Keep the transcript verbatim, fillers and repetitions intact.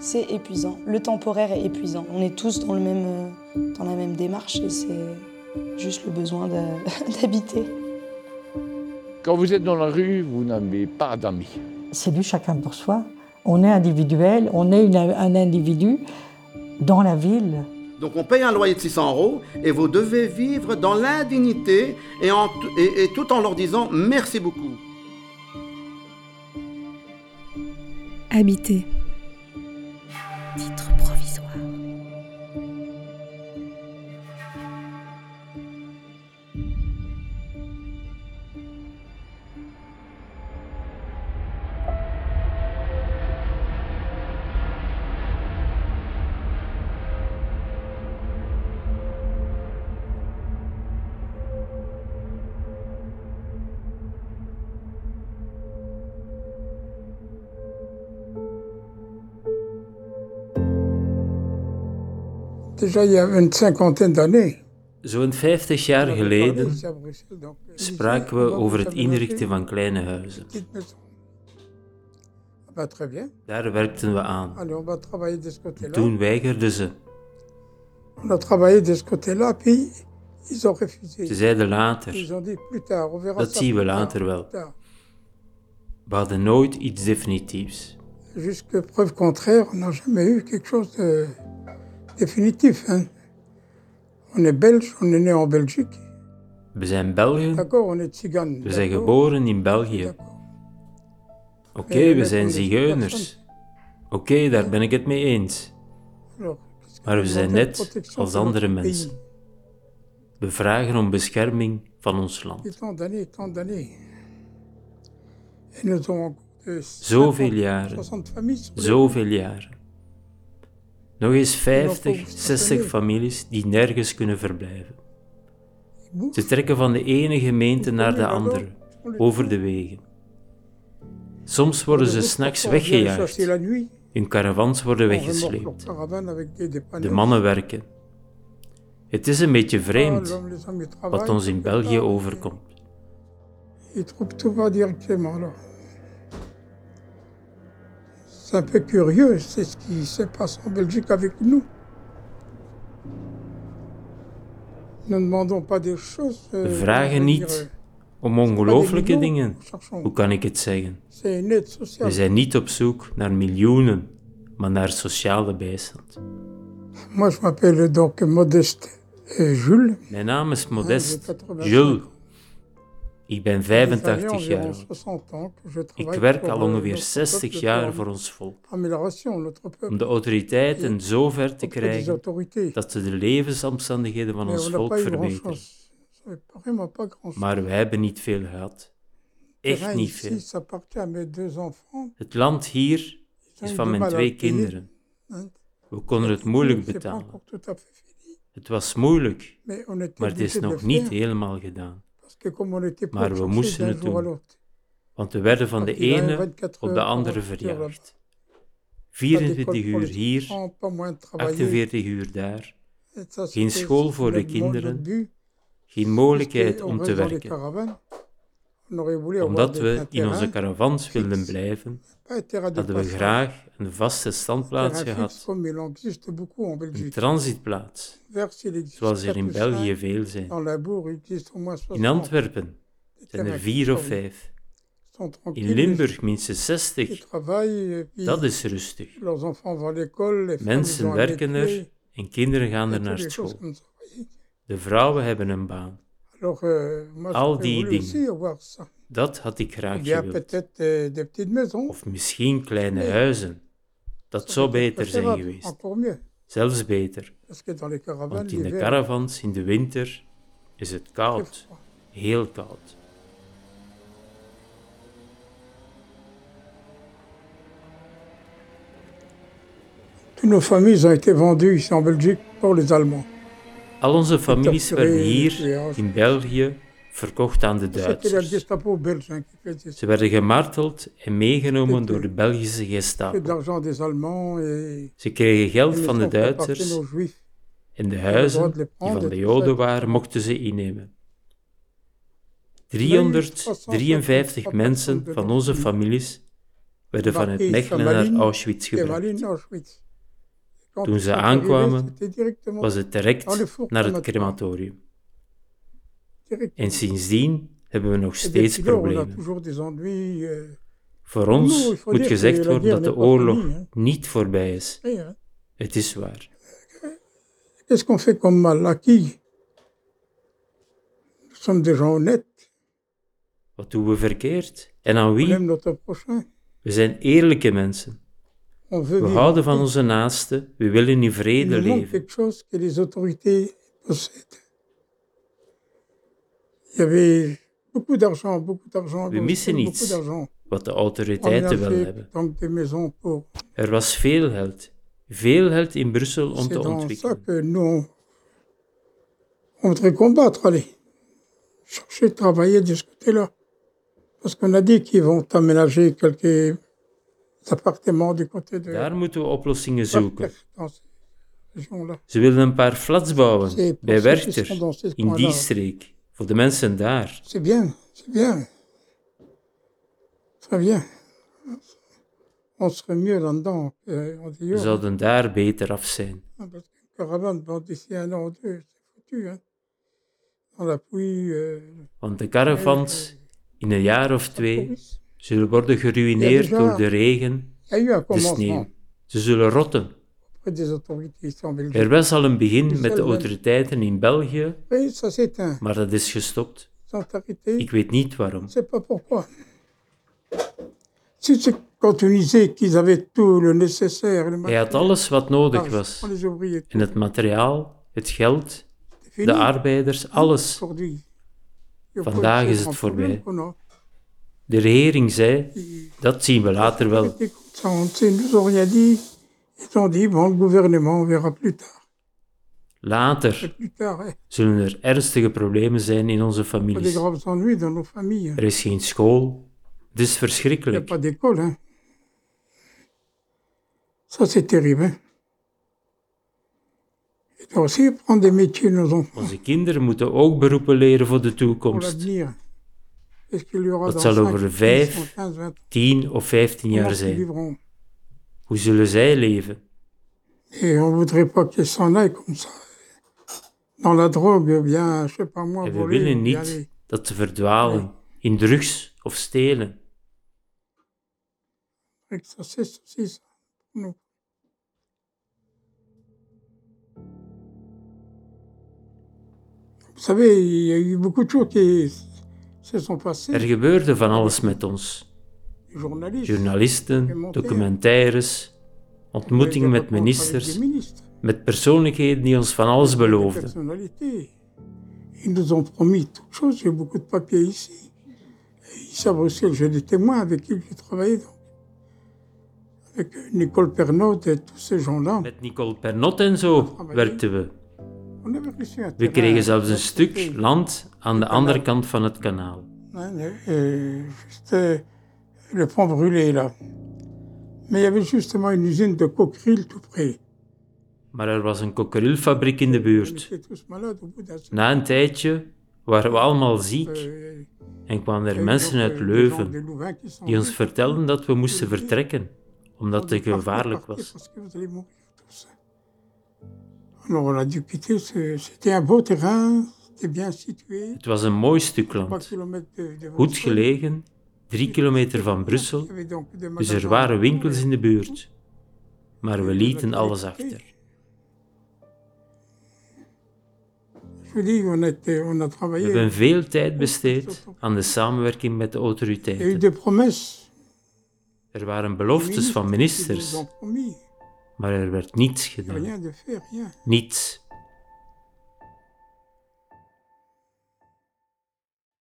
c'est épuisant. Le temporaire est épuisant. On est tous dans, le même, euh, dans la même démarche et c'est juste le besoin de, d'habiter. Quand vous êtes dans la rue, vous n'avez pas d'amis. C'est du chacun pour soi. On est individuel, on est une, un individu dans la ville. Donc on paye un loyer de six cents euros et vous devez vivre dans l'indignité et, en, et, et tout en leur disant merci beaucoup. Habiter. Titre provisoire. Déjà, il y a une cinquantaine d'années. Zo'n vijftig jaar geleden spraken we over het inrichten van kleine huizen. Daar werkten we aan. Toen weigerden ze. Ze zeiden later, dat zien we later wel. We hadden nooit iets definitiefs. Jusque preuve contraire, on n'a jamais eu quelque chose de définitif. Hein. On est belge, on est né en Belgique. We zijn Belgen. We zijn geboren in België. Oké, okay, we zijn zigeuners. Oké, okay, daar ben ik het mee eens. Maar we zijn net als andere mensen. We vragen om bescherming van ons land. Zoveel jaren, zoveel jaren. Nog eens vijftig, zestig families die nergens kunnen verblijven. Ze trekken van de ene gemeente naar de andere, over de wegen. Soms worden ze 's nachts weggejaagd. Hun caravans worden weggesleept. De mannen werken. Het is een beetje vreemd wat ons in België overkomt. C'est un peu curieux, c'est ce qui se passe en Belgique avec nous. Nous ne demandons pas des choses. We vragen niet om ongelooflijke dingen. Hoe kan ik het zeggen? We zijn niet op zoek naar miljoenen, maar naar sociale bijstand. Moi, je m'appelle donc Modeste Jules. Mijn naam is Modeste Jules. Ik ben vijfentachtig jaar oud. Ik werk al ongeveer zestig jaar voor ons volk. Om de autoriteiten zo ver te krijgen dat ze de levensomstandigheden van ons volk verbeteren. Maar we hebben niet veel gehad. Echt niet veel. Het land hier is van mijn twee kinderen. We konden het moeilijk betalen. Het was moeilijk, maar het is nog niet helemaal gedaan. Maar we moesten het doen, want we werden van de ene op de andere verjaagd. vierentwintig uur hier, achtenveertig uur daar. Geen school voor de kinderen, geen mogelijkheid om te werken. Omdat we in onze caravans wilden blijven, hadden we graag een vaste standplaats gehad, een transitplaats, zoals er in België veel zijn. In Antwerpen zijn er vier of vijf. In Limburg minstens zestig. Dat is rustig. Mensen werken er en kinderen gaan er naar school. De vrouwen hebben een baan. Al die dingen. Dat had ik graag gewild. Of misschien kleine huizen. Dat zou beter zijn geweest. Zelfs beter. Want in de caravans in de winter is het koud. Heel koud. Toutes nos familles ont été vendues ici en Belgique pour les Allemands. Al onze families werden hier in België verkocht aan de Duitsers. Ze werden gemarteld en meegenomen door de Belgische Gestapo. Ze kregen geld van de Duitsers en de huizen die van de Joden waren, mochten ze innemen. driehonderddrieënvijftig mensen van onze families werden vanuit Mechelen naar Auschwitz gebracht. Toen ze aankwamen, was het direct naar het crematorium. En sindsdien hebben we nog steeds problemen. Voor ons moet gezegd worden dat de oorlog niet voorbij is. Het is waar. Qu'est-ce qu'on fait comme mal à qui? Nous sommes des gens honnêtes. Wat doen we verkeerd? En aan On wie? aime notre prochain. We zijn eerlijke mensen. On veut We vivre houden en van paix. onze naasten. We willen in Il vrede nous manque leven. quelque chose que les autorités possèdent. Il y avait beaucoup d'argent, beaucoup d'argent. We missen beaucoup iets d'argent. wat de On autoriteiten wel aménagé hebben. donc des maisons pour. Er was veel geld. Veel geld in Brussel om C'est te dans ça ontwikkelen. que nous, on, on voudrait combattre, allez. Chercher de travailler de ce côté-là. Parce qu'on a dit qu'ils vont aménager quelques appartements du côté de. Daar moeten we oplossingen zoeken. Dans ces régions-là. Ze willen een paar flats bouwen C'est pour bij ceux qui Werchter, sont dans ces in die coins-là. streek, voor de mensen daar. C'est bien, c'est bien. Très bien. On serait mieux là-dedans qu'en We dehors. zouden daar beter af zijn. Parce qu'une caravane, bon, d'ici un an ou deux, c'est foutu. Hein. Dans la pluie, euh, Want de caravans in een jaar of la twee police. zullen worden geruïneerd door de regen, Il y a eu un de commencement sneeuw. Ze zullen rotten. auprès des autorités ici en Belgique. Er was al een begin met de autoriteiten in België, Oui, ça s'éteint. maar dat is gestopt. Ils sont arrêtés. Ik weet niet waarom. Je ne sais pas pourquoi. Si c'est quand on disait qu'ils avaient tout le nécessaire, le Hij had alles wat nodig was. les ouvriers, En het materiaal, het geld, c'est fini. de arbeiders, alles. Aujourd'hui. Il faut Vandaag que is c'est het un problème voorbij. qu'on a. De regering zei, dat zien we later wel. Écoute, ça, on ne nous ont rien dit. Ils ont dit, bon, le gouvernement, on verra plus tard. Later Plus tard, hein. zullen er ernstige problemen zijn in onze Pas des families. graves ennuis dans nos familles. hein. Er is geen school. Het is Il n'y a verschrikkelijk. pas d'école. Hein. Ça, c'est terrible. Hein. Ils doivent aussi prendre des métiers, nos enfants, Onze kinderen moeten ook beroepen leren voor de pour toekomst. l'avenir. Qu'est-ce qu'il y aura Dat dans zal cinq, over dix, vijf, quinze, vingt ans? tien of vijftien Comment jaar ils zijn. vivront? Hoe zullen zij leven? Et on ne voudrait pas qu'ils s'en aillent comme ça. Dans la drogue, bien, je sais pas moi, En we voler. willen ou bien niet aller. dat ze verdwalen in drugs of stelen. Et que ça cesse aussi, ça, pour nous. Vous savez, il y a eu beaucoup de choses qui se sont passées. Er gebeurde van alles met ons. Les journalistes, Journalisten, documentaires, ontmoetingen met ministers, met persoonlijkheden die ons van alles beloofden. personnalités. Ils nous ont promis toutes choses. J'ai beaucoup de papiers ici. Et ici à Bruxelles, j'ai des témoins avec qui j'ai travaillé. Donc. Avec Nicole Pernod et tous ces gens-là. Met Nicole Pernot en zo werkten we. On avait reçu un We terrain kregen zelfs een à stuk côté, land aan de andere kant van het kanaal. hein, et juste le pont brûlé là. Mais il y avait justement une usine de coqueril tout près. Maar er was een kokkerilfabriek in de On buurt. était tous malades au bout d'un certain Na een tijdje waren we allemaal ziek euh, en kwamen il y er a eu mensen donc, uit euh, des gens, Leuven des Louvains qui sont die ons venus. vertelden dat we moesten vertrekken, omdat On het dit, partez, gevaarlijk partez, was. parce que vous allez mourir tous. Alors on a dû quitter. ce- C'était un beau terrain, c'était bien situé. Het was een mooi stuk trois land, kilomètres de, de goed Bruxelles. gelegen, drie kilometer van Brussel, Il y avait donc des dus magasins er waren autour. winkels in de buurt. Maar we lieten alles achter. Je vous dis, on a, été, on a We travaillé. hebben veel tijd besteed aan de samenwerking met de Il y a eu autoriteiten. des promesses. Er waren des beloftes van ministres qui nous ministers, ont promis. maar er werd niets gedaan. Rien de fait, rien. Niets.